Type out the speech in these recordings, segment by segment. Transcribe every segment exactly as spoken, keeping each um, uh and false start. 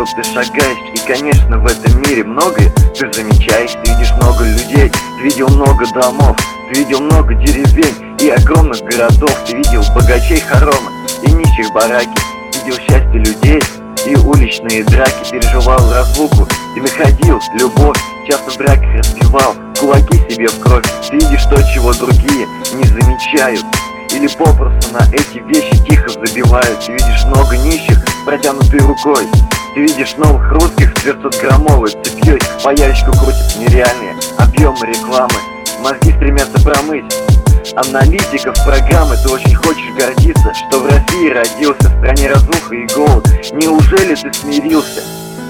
ты шагаешь. И, конечно, в этом мире многое ты замечаешь. Ты видишь много людей, ты видел много домов, ты видел много деревень и огромных городов. Ты видел богачей хоромы и нищих бараки, видел счастье людей и уличные драки. Переживал разлуку и находил любовь, часто в драках разбивал кулаки себе в кровь. Ты видишь то, чего другие не замечают, или попросту на эти вещи тихо забивают. Ты видишь много нищих протянутой рукой, ты видишь новых русских с двухсотграммовой цепьей. По ящику крутят нереальные объемы рекламы, мозги стремятся промыть аналитиков программы. Ты очень хочешь гордиться, что в России родился, в стране разруха и голод. Неужели ты смирился?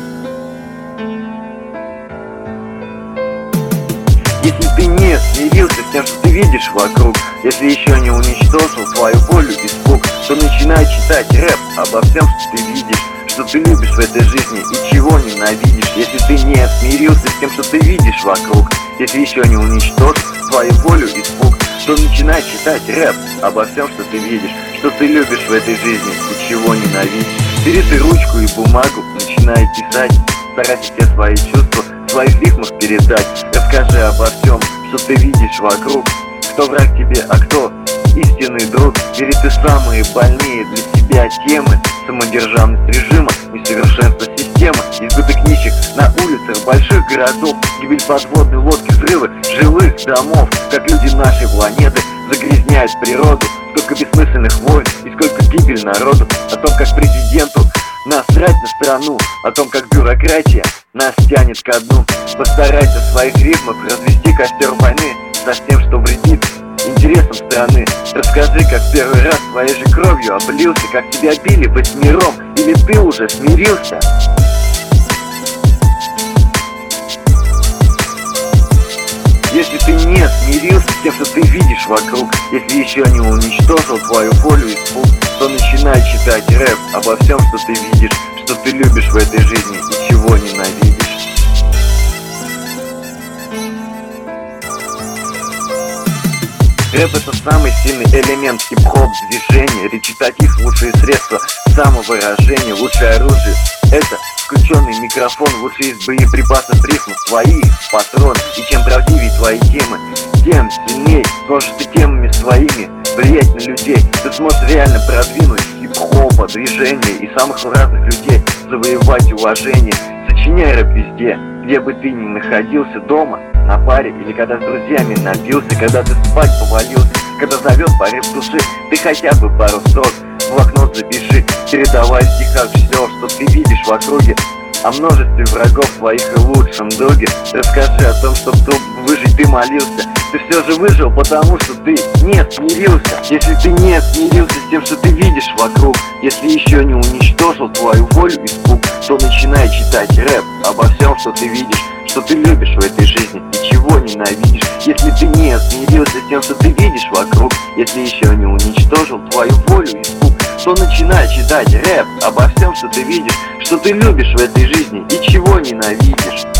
Если ты не смирился с тем, что ты видишь вокруг, если еще не уничтожил свою боль и испуг, то начинай читать рэп обо всем, что ты видишь, что ты любишь в этой жизни и чего ненавидишь. Если ты не смирился с тем, что ты видишь вокруг, если еще не уничтожил свою волю и испуг, то начинай читать рэп обо всем, что ты видишь, что ты любишь в этой жизни и чего ненавидишь. Бери ты ручку и бумагу, начинай писать, старайся все свои чувства в своих рифмах передать. Расскажи обо всем, что ты видишь вокруг, кто враг тебе, а кто истинный друг. Бери ты самые больные для себя темы: самодержавность режима, несовершенство системы, избыток нищих на улицах больших городов, гибель подводной лодки, взрывы жилых домов. Как люди нашей планеты загрязняют природу, сколько бессмысленных войн и сколько гибель народу. О том, как президенту насрать на страну, о том, как бюрократия нас тянет ко дну. Постарайся в своих рифмах развести костер войны со всем, что вредит интересам страны. Расскажи, как первый раз своей же кровью облился, как тебя били восьмером, или ты уже смирился? Если ты не смирился с тем, что ты видишь вокруг, если еще не уничтожил твою волю и испуг, то начинай читать рэп обо всем, что ты видишь, что ты любишь в этой жизни и чего ненавидишь. Рэп — это самый сильный элемент хип-хоп движения. Речитатив — лучшие средства самовыражения, лучшее оружие — это включенный микрофон, лучшие из боеприпасов рифм свои патрон. И чем правдивее твои темы, тем сильнее сможешь ты темами своими влиять на людей. Ты сможешь реально продвинуть хип-хопа, движение и самых разных людей, завоевать уважение. Сочиняй рэп везде, где бы ты ни находился, дома, на паре или когда с друзьями напился, когда ты спать повалился, когда зовет порыв души. Ты хотя бы пару строк в блокнот запиши, передавай в стихах все, что ты видишь в округе, о множестве врагов твоих и лучшем друге. Расскажи о том, что чтобы выжить ты молился. Ты все же выжил, потому что ты не смирился. Если ты не смирился с тем, что ты видишь вокруг, если еще не уничтожил твою волю и испуг, то начинай читать рэп обо всем, что ты видишь, что ты любишь в этой жизни и чего ненавидишь. Если ты не смирился с тем, что ты видишь вокруг, если еще не уничтожил твою волю и испуг, то начинай читать рэп обо всем, что ты видишь, что ты любишь в этой жизни и чего ненавидишь.